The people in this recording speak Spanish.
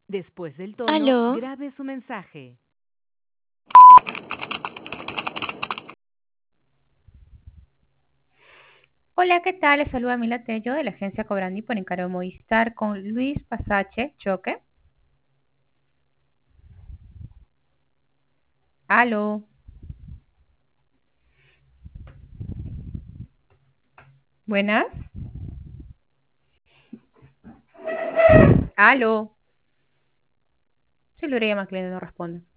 Después del tono, Aló, grabe su mensaje. Hola, ¿qué tal? Les saluda Mila Tello de la agencia Cobrandi por encargo de Movistar con Luis Pasache, Choque. Aló. Buenas. Aló. Sí, le llama cliente, no responde.